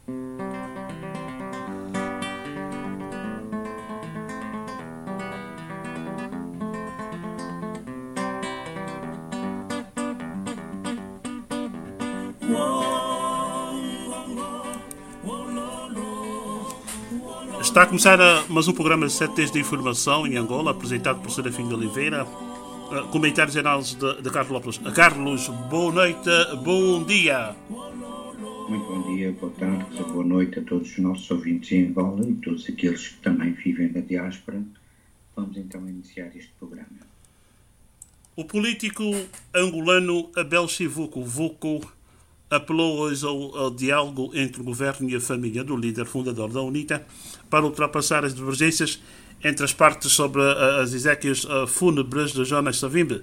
Está a começar mais um programa de 7 dias de informação em Angola, apresentado por Serafim de Oliveira. Comentários e análises de Carlos Lopes. Carlos, boa noite, bom dia. Muito bom dia, boa tarde, boa noite a todos os nossos ouvintes em Angola e todos aqueles que também vivem na diáspora. Vamos então iniciar este programa. O político angolano Abel Chivuco Vuco apelou hoje ao diálogo entre o governo e a família do líder fundador da UNITA para ultrapassar as divergências entre as partes sobre as exéquias fúnebres de Jonas Savimbi.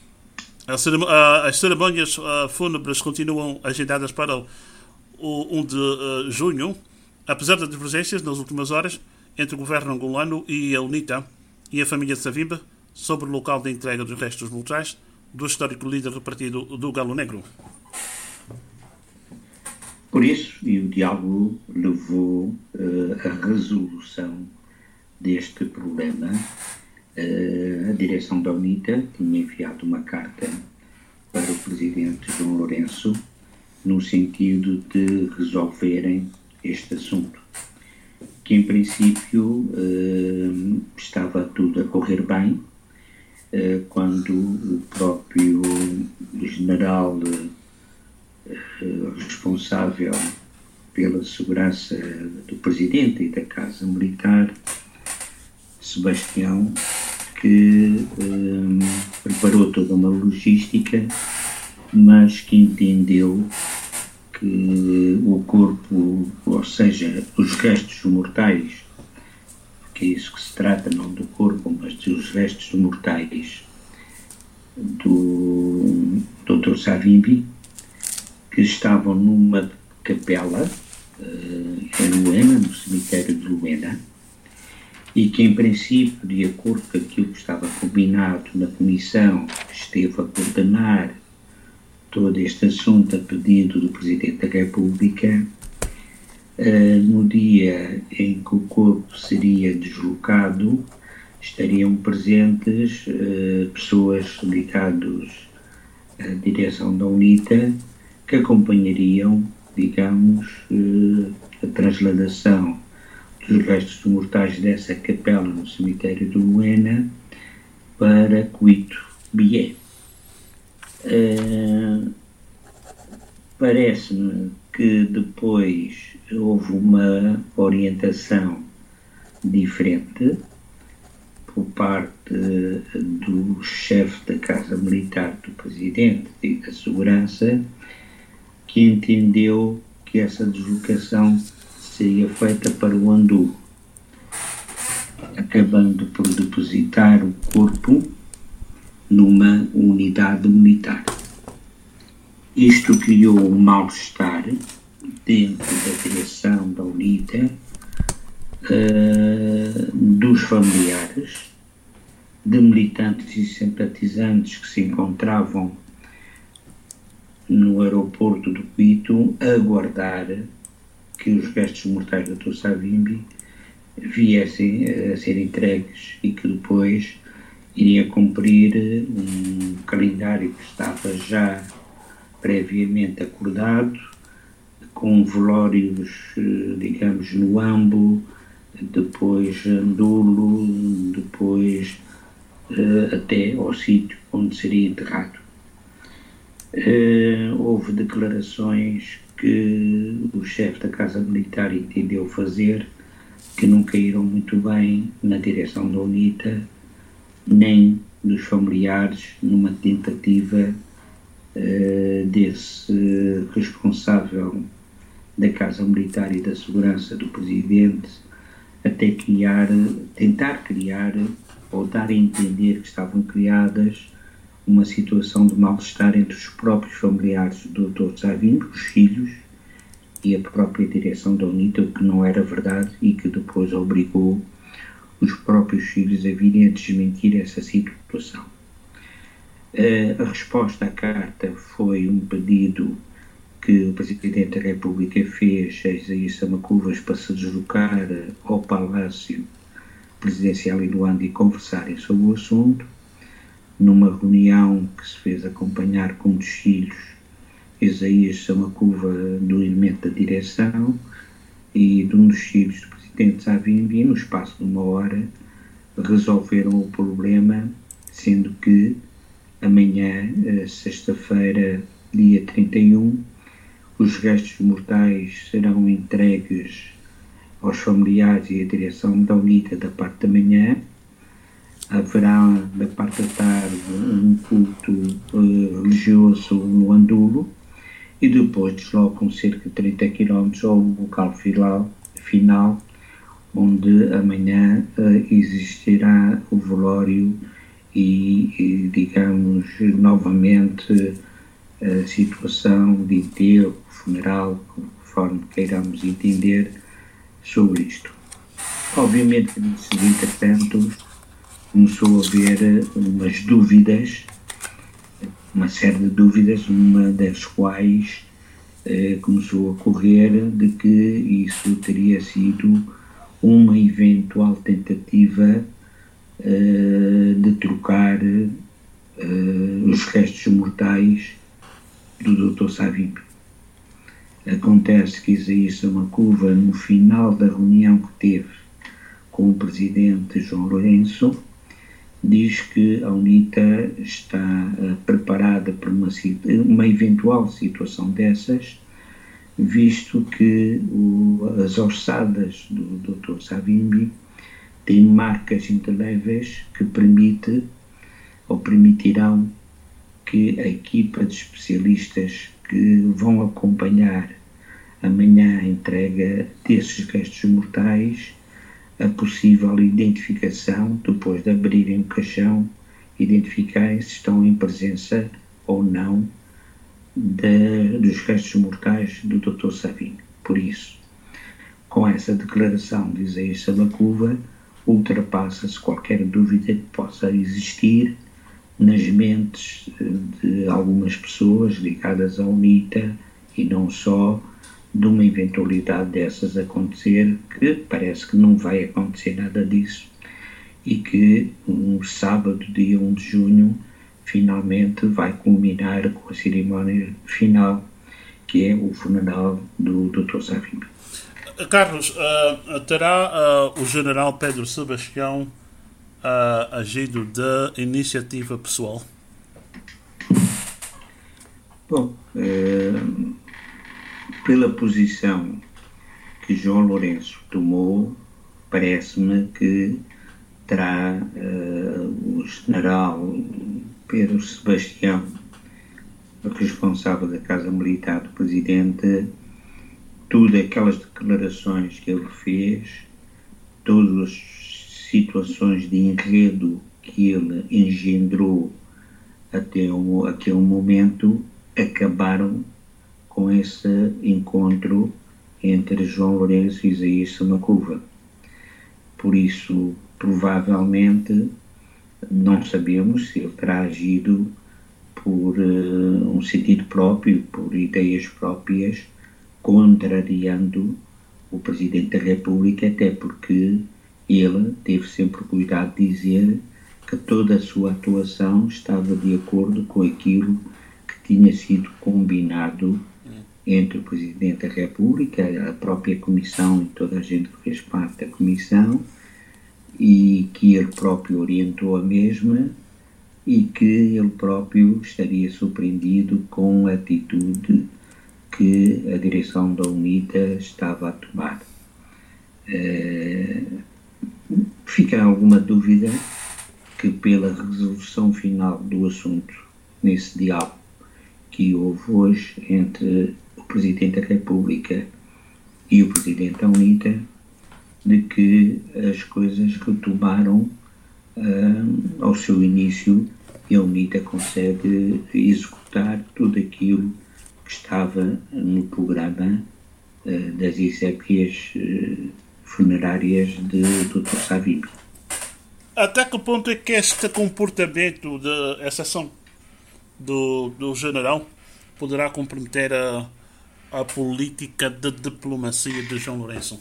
As cerimônias fúnebres continuam agendadas para o 1 de junho, apesar das divergências nas últimas horas entre o governo angolano e a UNITA e a família de Savimbi sobre o local de entrega dos restos mortais do histórico líder do partido do Galo Negro. Por isso, e o diálogo levou à resolução deste problema. A direção da UNITA tinha enviado uma carta para o presidente João Lourenço no sentido de resolverem este assunto, que em princípio estava tudo a correr bem, quando o próprio general responsável pela segurança do presidente e da Casa Militar, Sebastião, que preparou toda uma logística, mas que entendeu que o corpo, ou seja, os restos mortais, que é isso que se trata, não do corpo, mas dos restos mortais do Dr. Savimbi, que estavam numa capela em Luena, no cemitério de Luena, e que, em princípio, de acordo com aquilo que estava combinado na comissão que esteve a coordenar todo este assunto a pedido do Presidente da República, no dia em que o corpo seria deslocado, estariam presentes pessoas ligadas à direção da UNITA, que acompanhariam, digamos, a transladação dos restos mortais dessa capela no cemitério de Luena para Cuito, Bié. Parece-me que depois houve uma orientação diferente por parte do chefe da Casa Militar, do Presidente e da Segurança, que entendeu que essa deslocação seria feita para o Andu, acabando por depositar o corpo numa unidade militar. Isto criou um mal-estar dentro da direção da UNITA, dos familiares, de militantes e simpatizantes que se encontravam no aeroporto de Cuito a aguardar que os restos mortais do Dr. Savimbi viessem a ser entregues e que depois iria cumprir um calendário que estava já previamente acordado, com velórios, digamos, no Ambo, depois Andulo, depois até ao sítio onde seria enterrado. Houve declarações que o chefe da Casa Militar entendeu fazer, que não caíram muito bem na direção da UNITA, nem dos familiares, numa tentativa desse responsável da Casa Militar e da Segurança do Presidente até tentar criar ou dar a entender que estavam criadas uma situação de mal-estar entre os próprios familiares do Dr. Savimbi, os filhos, e a própria direção da UNITA, o que não era verdade e que depois obrigou os próprios filhos a virem a desmentir essa situação. A resposta à carta foi um pedido que o Presidente da República fez a Isaías Samacovas para se deslocar ao Palácio Presidencial em Luanda e conversarem sobre o assunto, numa reunião que se fez acompanhar com um dos filhos, Isaías Samacova, do elemento da direção, e de um dos filhos do Presidente Savimbi, no espaço de uma hora, resolveram o problema, sendo que amanhã, sexta-feira, dia 31, os restos mortais serão entregues aos familiares e à direção da UNITA da parte da manhã. Haverá, da parte da tarde, um culto religioso no Andulo e depois deslocam cerca de 30 km ao local final, onde amanhã existirá o velório e, digamos, novamente a situação de enterro, funeral, conforme queiramos entender sobre isto. Obviamente que nesse entretanto começou a haver umas dúvidas, uma série de dúvidas, uma das quais começou a correr de que isso teria sido uma eventual tentativa de trocar os restos mortais do Dr. Savimbi. Acontece que Isaías Samacova, no final da reunião que teve com o Presidente João Lourenço, diz que a UNITA está preparada para uma eventual situação dessas, visto que as ossadas do Dr. Savimbi têm marcas indeléveis que permitirão que a equipa de especialistas que vão acompanhar amanhã a entrega desses restos mortais, a possível identificação, depois de abrirem o caixão, identificarem se estão em presença ou não dos restos mortais do Dr. Savimbi. Por isso, com essa declaração de Isaías Samacova, ultrapassa-se qualquer dúvida que possa existir nas mentes de algumas pessoas ligadas à UNITA e não só, de uma eventualidade dessas acontecer, que parece que não vai acontecer nada disso, e que um sábado, dia 1 de junho, finalmente vai culminar com a cerimónia final, que é o funeral do Dr. Savimbi. Carlos, terá o general Pedro Sebastião agido de iniciativa pessoal? Bom, pela posição que João Lourenço tomou, parece-me que terá o general Pedro Sebastião, responsável da Casa Militar do Presidente, todas aquelas declarações que ele fez, todas as situações de enredo que ele engendrou até aquele momento, acabaram com esse encontro entre João Lourenço e Isaías Samacova. Por isso, provavelmente, não sabemos se ele terá agido por um sentido próprio, por ideias próprias, contrariando o Presidente da República, até porque ele teve sempre cuidado de dizer que toda a sua atuação estava de acordo com aquilo que tinha sido combinado entre o Presidente da República, a própria Comissão e toda a gente que fez parte da Comissão, e que ele próprio orientou a mesma, e que ele próprio estaria surpreendido com a atitude que a direção da UNITA estava a tomar. Fica alguma dúvida que pela resolução final do assunto, nesse diálogo que houve hoje entre o Presidente da República e o Presidente da UNITA, de que as coisas retomaram ao seu início e a UNITA consegue executar tudo aquilo que estava no programa das exéquias funerárias de Dr. Savimbi. Até que ponto é que este comportamento, essa ação do general, poderá comprometer a política de diplomacia de João Lourenço?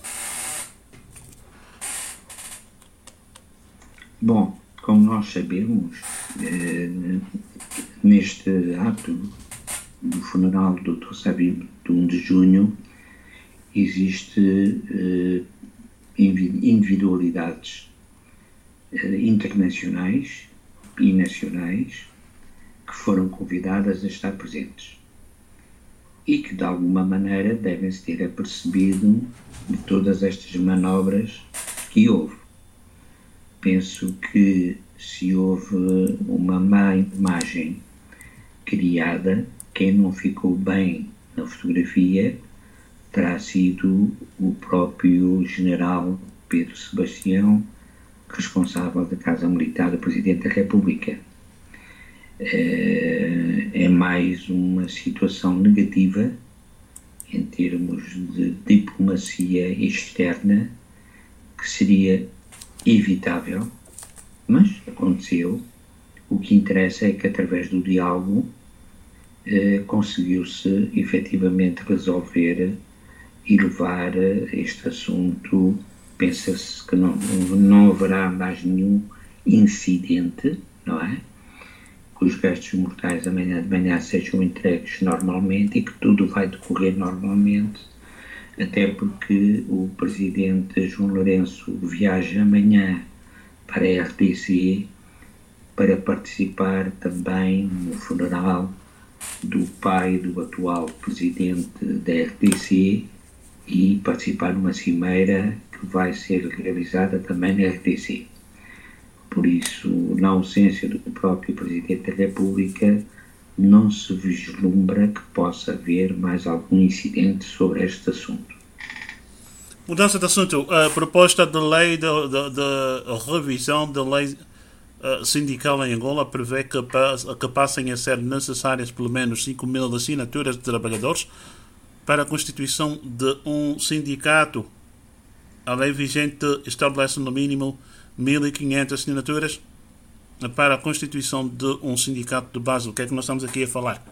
Bom, como nós sabemos, neste ato do funeral do Dr. Savimbi, de 1 de junho, existe individualidades internacionais e nacionais que foram convidadas a estar presentes e que, de alguma maneira, devem-se ter apercebido de todas estas manobras que houve. Penso que se houve uma má imagem criada, quem não ficou bem na fotografia terá sido o próprio general Pedro Sebastião, responsável da Casa Militar do Presidente da República. É mais uma situação negativa em termos de diplomacia externa que seria evitável, mas aconteceu. O que interessa é que, através do diálogo, conseguiu-se efetivamente resolver e levar este assunto. Pensa-se que não haverá mais nenhum incidente, não é? Que os restos mortais amanhã de manhã sejam entregues normalmente e que tudo vai decorrer normalmente, até porque o presidente João Lourenço viaja amanhã para a RDC para participar também no funeral do pai do atual presidente da RDC e participar numa cimeira que vai ser realizada também na RDC. Por isso, na ausência do próprio Presidente da República, não se vislumbra que possa haver mais algum incidente sobre este assunto. Mudança de assunto. A proposta de lei de revisão da lei sindical em Angola prevê que passem a ser necessárias pelo menos 5 mil assinaturas de trabalhadores para a constituição de um sindicato. A lei vigente estabelece no mínimo 1.500 assinaturas para a constituição de um sindicato de base. O que é que nós estamos aqui a falar?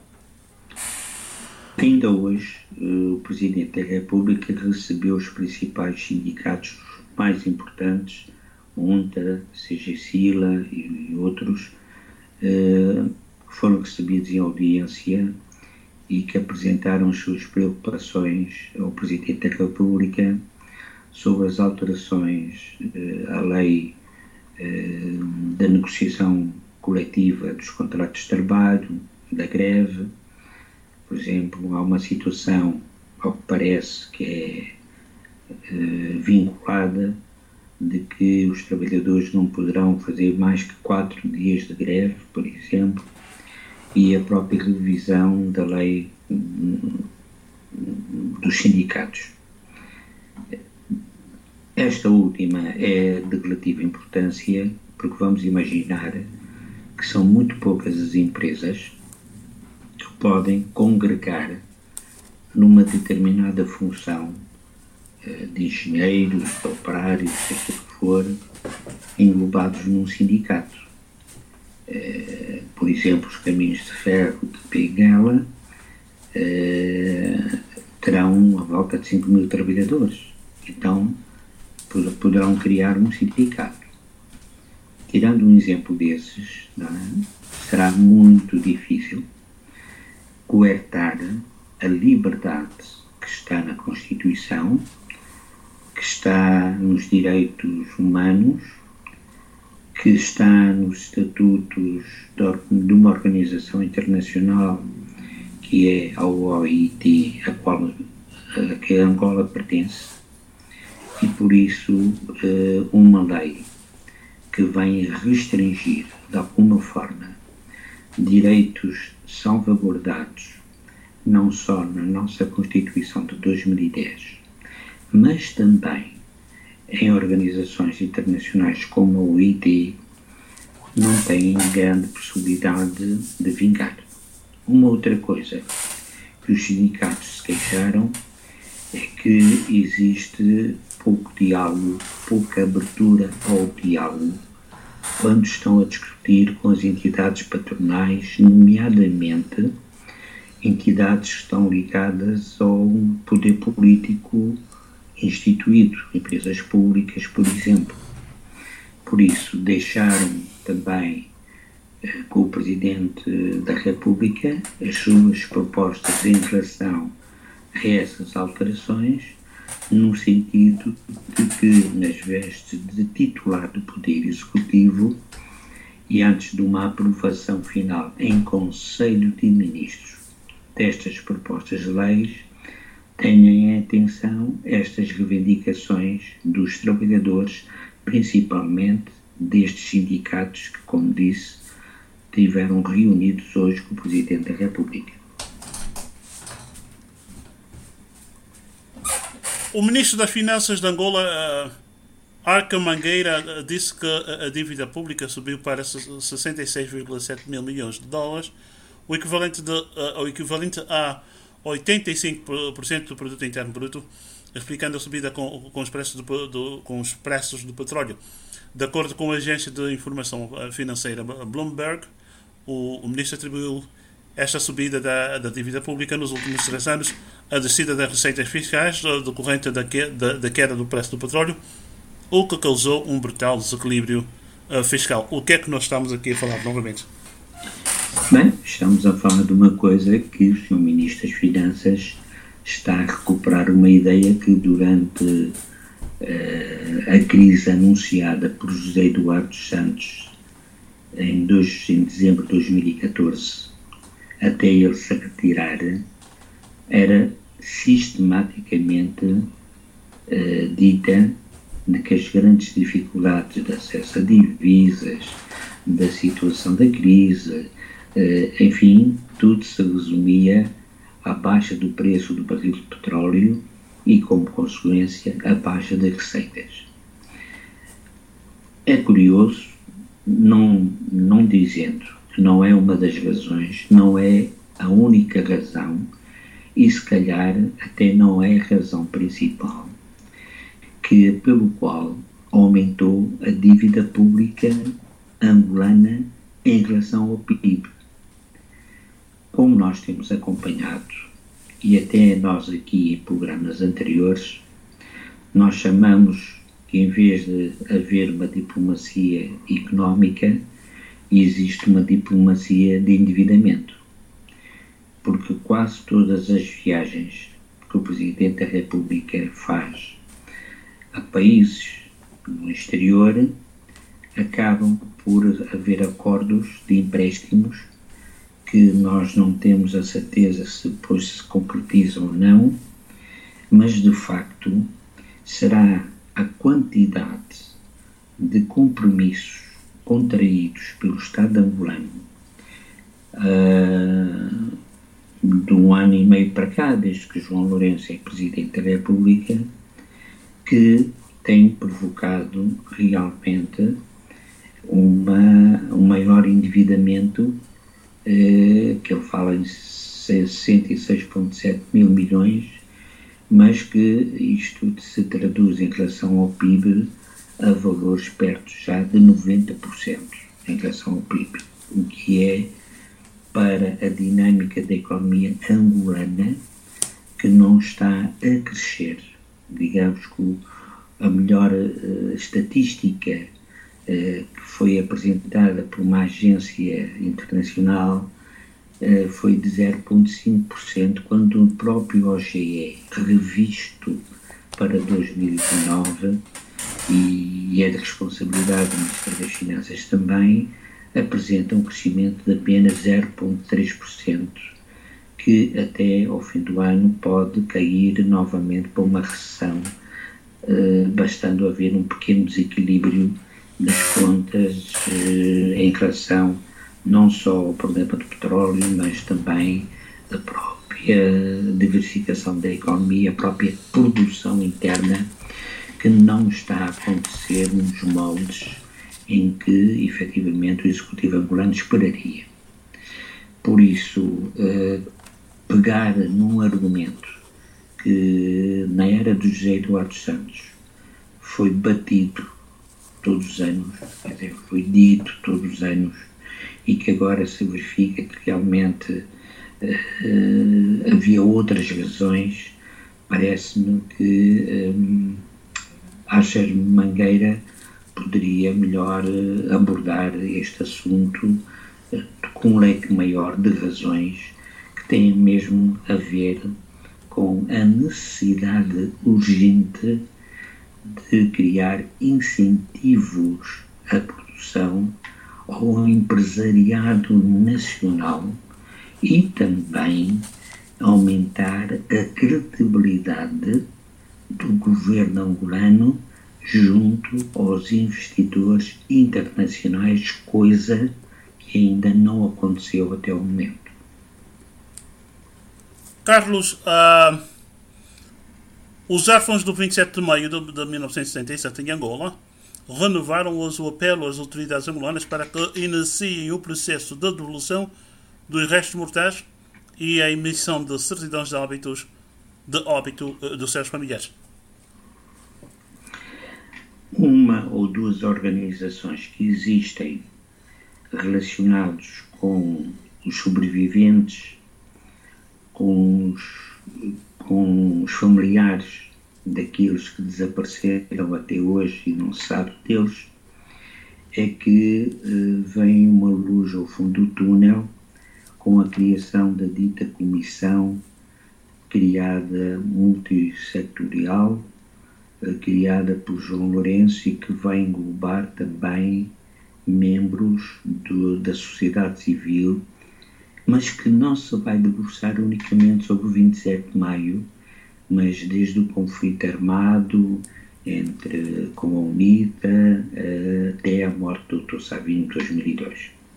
Ainda hoje, o Presidente da República recebeu os principais sindicatos mais importantes, UNTA, CGSILA e outros, foram recebidos em audiência e que apresentaram as suas preocupações ao Presidente da República sobre as alterações à lei da negociação coletiva dos contratos de trabalho, da greve. Por exemplo, há uma situação, ao que parece, que é vinculada, de que os trabalhadores não poderão fazer mais que 4 dias de greve, por exemplo, e a própria revisão da lei dos sindicatos. Esta última é de relativa importância, porque vamos imaginar que são muito poucas as empresas que podem congregar numa determinada função de engenheiros, de operários, seja o que for, englobados num sindicato. Por exemplo, os caminhos de ferro de Benguela terão a volta de 5 mil trabalhadores. Então, poderão criar um sindicato. Tirando um exemplo desses, não é? Será muito difícil coertar a liberdade que está na Constituição, que está nos direitos humanos, que está nos estatutos de uma organização internacional que é a OIT, a que a Angola pertence, e por isso uma lei que venha restringir de alguma forma direitos salvaguardados não só na nossa Constituição de 2010, mas também em organizações internacionais como a OIT, não tem grande possibilidade de vingar. Uma outra coisa que os sindicatos se queixaram é que existe pouco diálogo, pouca abertura ao diálogo quando estão a discutir com as entidades patronais, nomeadamente entidades que estão ligadas ao poder político instituído, empresas públicas, por exemplo. Por isso, deixaram também com o Presidente da República as suas propostas em relação a essas alterações, no sentido de que, nas vestes de titular do Poder Executivo e antes de uma aprovação final em Conselho de Ministros destas propostas de leis, tenham em atenção estas reivindicações dos trabalhadores, principalmente destes sindicatos que, como disse, estiveram reunidos hoje com o Presidente da República. O Ministro das Finanças de Angola, Arca Mangueira, disse que a dívida pública subiu para 66,7 mil milhões de dólares, o equivalente a 85% do produto interno bruto, explicando a subida com os preços do petróleo. De acordo com a agência de informação financeira Bloomberg, o ministro atribuiu esta subida da dívida pública nos últimos 3 anos à descida das receitas fiscais decorrente da queda do preço do petróleo, o que causou um brutal desequilíbrio fiscal. O que é que nós estamos aqui a falar novamente? Bem, estamos a falar de uma coisa que o Sr. Ministro das Finanças está a recuperar uma ideia que durante a crise anunciada por José Eduardo Santos em dezembro de 2014, até ele se retirar, era sistematicamente dita de que as grandes dificuldades de acesso a divisas, da situação da crise, enfim, tudo se resumia à baixa do preço do barril de petróleo e, como consequência, à baixa das receitas. É curioso, não dizendo que não é uma das razões, não é a única razão e, se calhar, até não é a razão principal pelo qual aumentou a dívida pública angolana em relação ao PIB. Como nós temos acompanhado, e até nós aqui em programas anteriores, nós chamamos que, em vez de haver uma diplomacia económica, existe uma diplomacia de endividamento. Porque quase todas as viagens que o Presidente da República faz a países no exterior acabam por haver acordos de empréstimos que nós não temos a certeza se depois se concretizam ou não, mas de facto será a quantidade de compromissos contraídos pelo Estado angolano de 1 ano e meio para cá, desde que João Lourenço é Presidente da República, que tem provocado realmente um maior endividamento, que ele fala em 66,7 mil milhões, mas que isto se traduz em relação ao PIB a valores perto já de 90% em relação ao PIB, o que é, para a dinâmica da economia angolana, que não está a crescer. Digamos que a melhor estatística que foi apresentada por uma agência internacional foi de 0,5%, quando o próprio OCDE, revisto para 2019, e é de responsabilidade do Ministério das Finanças também, apresenta um crescimento de apenas 0,3%, que até ao fim do ano pode cair novamente para uma recessão, bastando haver um pequeno desequilíbrio das contas em relação não só ao problema do petróleo, mas também a própria diversificação da economia, a própria produção interna, que não está a acontecer nos moldes em que efetivamente o Executivo angolano esperaria. Por isso, pegar num argumento que na era do José Eduardo Santos foi batido todos os anos, quer dizer, foi dito todos os anos, e que agora se verifica que realmente havia outras razões. Parece-me que Asher Mangueira poderia melhor abordar este assunto com um leque maior de razões que têm mesmo a ver com a necessidade urgente de criar incentivos à produção ao empresariado nacional e também aumentar a credibilidade do governo angolano junto aos investidores internacionais, coisa que ainda não aconteceu até o momento. Carlos, os órfãos do 27 de maio de 1977 em Angola renovaram o apelo às autoridades angolanas para que iniciem o processo de devolução dos restos mortais e a emissão de certidões de óbito dos seus familiares. Uma ou duas organizações que existem relacionados com os sobreviventes, com os familiares daqueles que desapareceram até hoje e não se sabe deles, é que vem uma luz ao fundo do túnel com a criação da dita comissão criada multissetorial, criada por João Lourenço e que vai englobar também membros da sociedade civil, mas que não se vai debruçar unicamente sobre o 27 de maio, mas desde o conflito armado com a UNITA até a morte do Dr. Savino em 2002.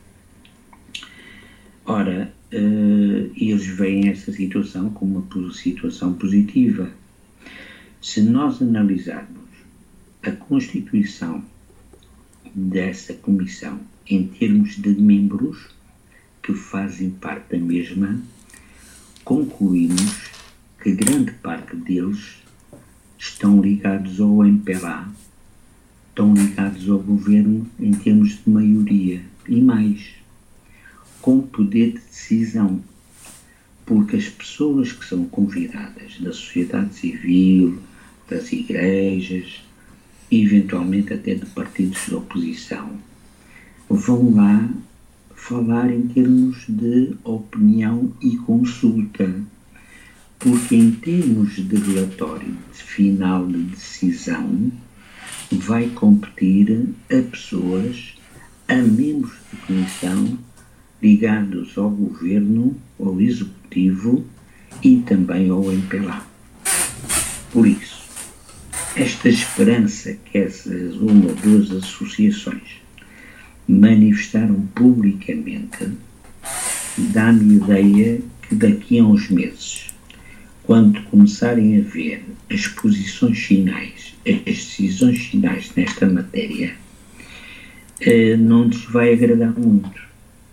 Ora, eles veem essa situação como uma situação positiva. Se nós analisarmos a constituição dessa comissão em termos de membros que fazem parte da mesma, concluímos que grande parte deles estão ligados ao MPLA, estão ligados ao governo em termos de maioria e mais, com poder de decisão, porque as pessoas que são convidadas da sociedade civil, das igrejas, eventualmente até de partidos de oposição, vão lá falar em termos de opinião e consulta, porque em termos de relatório final de decisão vai competir a pessoas, a membros de comissão ligados ao governo, ao executivo e também ao MPLA. Por isso, esta esperança que essas uma ou duas associações manifestaram publicamente dá-me ideia que daqui a uns meses, quando começarem a ver as posições finais, as decisões finais nesta matéria, não lhes vai agradar muito.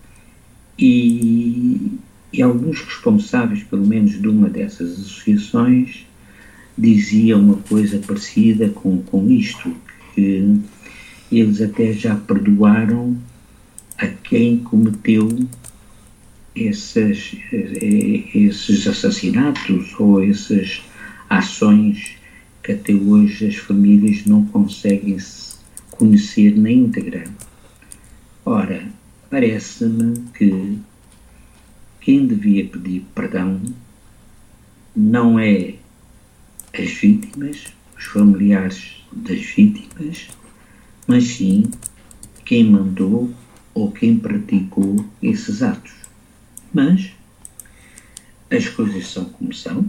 E alguns responsáveis, pelo menos de uma dessas associações, diziam uma coisa parecida com isto, que eles até já perdoaram a quem cometeu esses assassinatos ou essas ações que até hoje as famílias não conseguem conhecer na íntegra. Ora, parece-me que quem devia pedir perdão não é as vítimas, os familiares das vítimas, mas sim quem mandou ou quem praticou esses atos. Mas as coisas são como são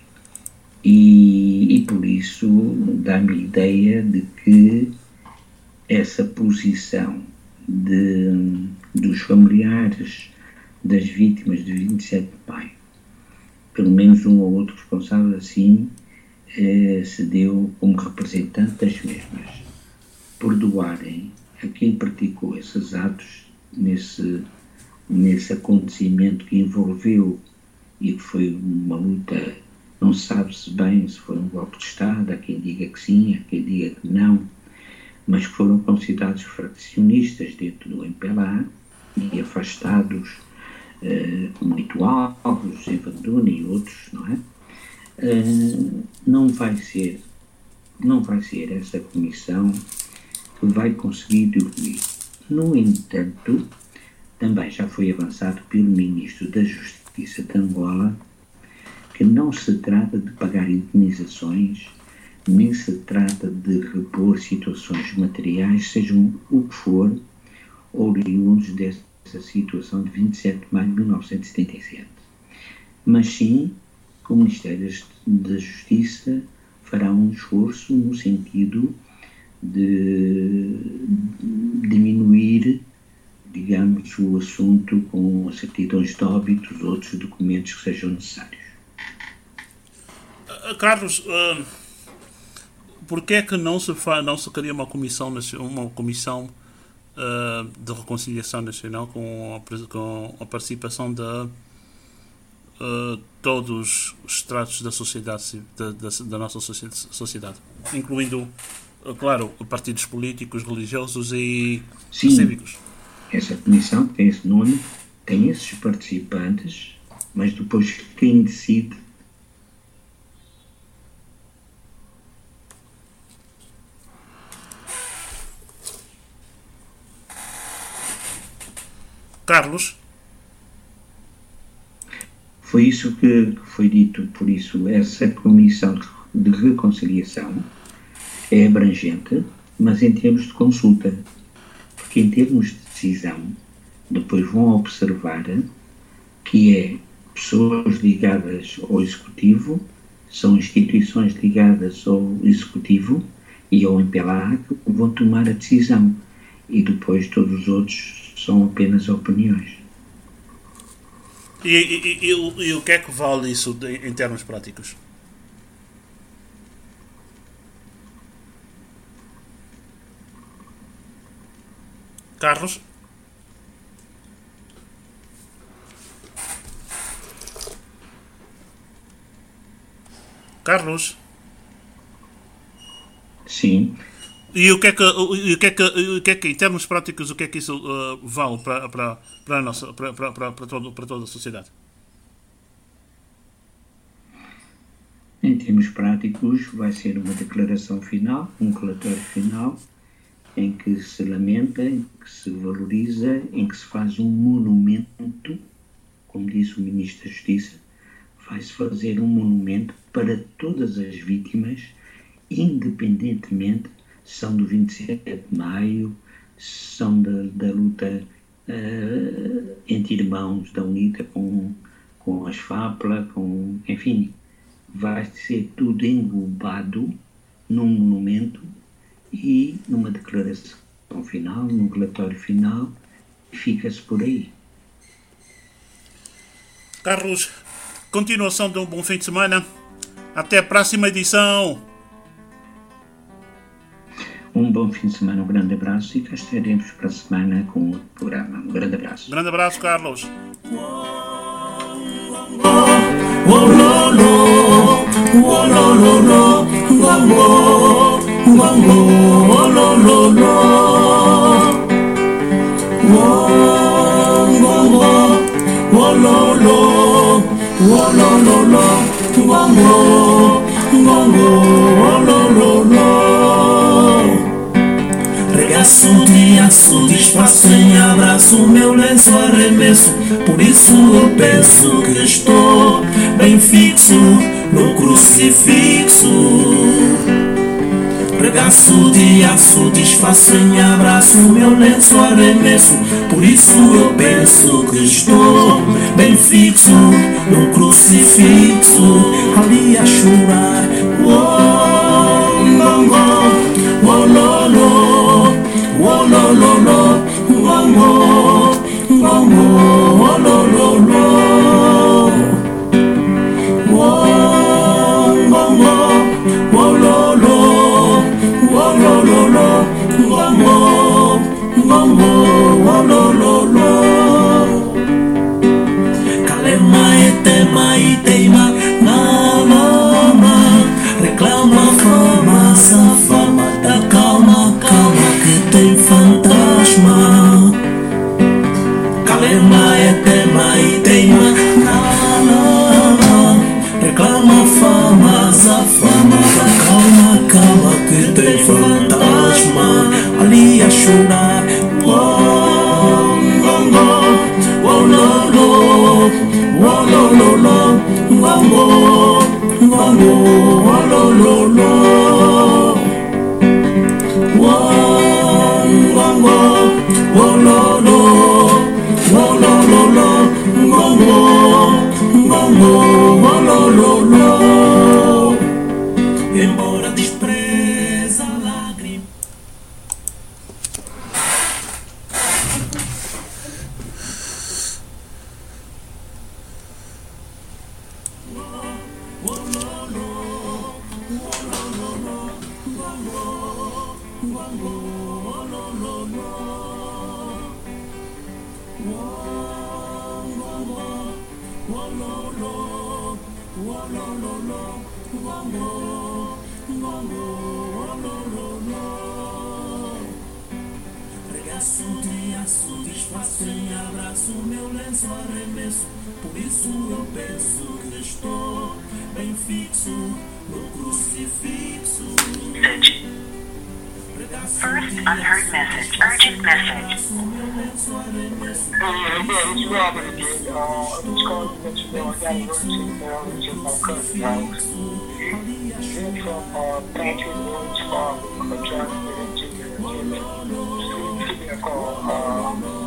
e por isso dá-me a ideia de que essa posição dos familiares das vítimas de 27 de maio, pelo menos um ou outro responsável assim, se deu como representante das mesmas, perdoarem a quem praticou esses atos nesse acontecimento que envolveu e que foi uma luta, não sabe-se bem se foi um golpe de Estado, há quem diga que sim, há quem diga que não, mas que foram considerados fraccionistas dentro do MPLA e afastados como Nito Alves, José Vanduna e outros, não é? Não vai ser essa comissão que vai conseguir dormir. No entanto, também já foi avançado pelo Ministro da Justiça de Angola que não se trata de pagar indemnizações, nem se trata de repor situações materiais, sejam o que for, oriundos dessa situação de 27 de maio de 1977. Mas sim, o Ministério da Justiça fará um esforço no sentido de diminuir, digamos, o assunto com as certidões de óbito, os outros documentos que sejam necessários. Carlos, por que é que não se cria uma comissão de reconciliação nacional com a participação de todos os estratos da sociedade, da nossa sociedade, incluindo, claro, partidos políticos, religiosos e cívicos? Essa comissão tem esse nome, tem esses participantes, mas depois quem decide. Carlos? Foi isso que foi dito, por isso essa comissão de reconciliação é abrangente, mas em termos de consulta, porque em termos de decisão, depois vão observar que é pessoas ligadas ao Executivo, são instituições ligadas ao Executivo e ao MPLA que vão tomar a decisão, e depois todos os outros são apenas opiniões. E o que é que vale isso em termos práticos? Carlos? Carlos? Sim. E o que é que em termos práticos, o que é que isso vale para toda a sociedade? Em termos práticos, vai ser uma declaração final, um relatório final, em que se lamenta, em que se valoriza, em que se faz um monumento, como disse o Ministro da Justiça, vai-se fazer um monumento para todas as vítimas, independentemente se são do 27 de maio, se são da luta entre irmãos da UNITA com as FAPLA, enfim, vai ser tudo englobado num monumento e numa declaração final, num relatório final, e fica-se por aí. Carlos, continuação de um bom fim de semana. Até a próxima edição. Um bom fim de semana, um grande abraço e cá estaremos para a semana com outro programa. Um grande abraço. Grande abraço, Carlos. Regaço de aço, desfaço em abraço, meu lenço arremesso. Por isso eu penso que estou bem fixo no crucifixo. Regaço de aço, desfaço em abraço, meu lenço arremesso. Por isso eu penso que estou bem fixo no crucifixo. Ali a chorar, oh, oh, oh, oh, lo, lo. Oh lo lo lo, oh oh, oh oh, lo lo lo. Oh oh, oh lo lo, oh lo lo lo, oh oh, lo lo lo. Calema e tema e teima, na na na. fama da calma, calma que tem fantasma ali a chorar. Oh, oh, oh, oh, lo, lo, oh, lo, lo, lo, oh, oh, oh, lo, lo, lo. Embora despreza a lágrima. Regaço de aço, desfaço em abraço, meu lenço arremesso. Por isso eu penso que estou bem fixo no crucifixo. First unheard message. Urgent message. It's Robert again. I'm just calling to let you know I got an urgent message in my cousin's house. He's from Patrick Woods Farm. I'm trying to get into the gym. Just give me a call.